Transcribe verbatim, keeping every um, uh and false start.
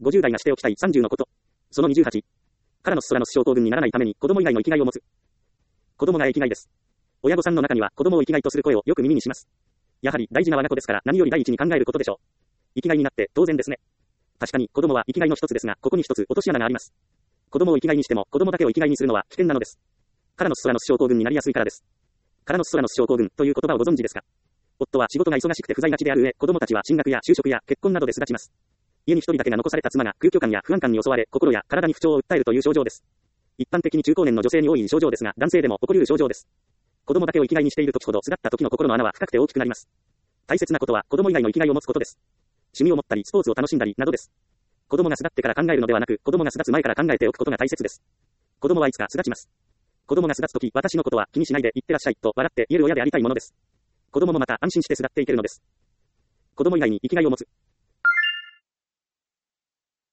ごじゅう代がしておきたいさんじゅうのこと。そのにじゅうはち。カラノス・ソラノス症候群にならないために子供以外の生きがいを持つ。子供が生きがいです。親御さんの中には子供を生きがいとする声をよく耳にします。やはり大事な我が子ですから何より第一に考えることでしょう。生きがいになって当然ですね。確かに子供は生きがいの一つですが、ここに一つ落とし穴があります。子供を生きがいにしても子供だけを生きがいにするのは危険なのです。カラノス・ソラノス症候群になりやすいからです。カラノス・ソラノス症候群という言葉をご存知ですか？夫は仕事が忙しくて不在がちである上、子供たちは進学や就職や結婚などで巣立ちます。家に一人だけが残された妻が空虚感や不安感に襲われ、心や体に不調を訴えるという症状です。一般的に中高年の女性に多い症状ですが、男性でも起こり得る症状です。子供だけを生きがいにしている時ほど、巣立った時の心の穴は深くて大きくなります。大切なことは子供以外の生きがいを持つことです。趣味を持ったり、スポーツを楽しんだりなどです。子供が巣立ってから考えるのではなく、子供が巣立つ前から考えておくことが大切です。子供はいつか巣立ちます。子供が巣立つとき、私のことは気にしないで行ってらっしゃいと笑って言える親でありたいものです。子供もまた安心して巣立っていけるのです。子供以外に生きがいを持つ。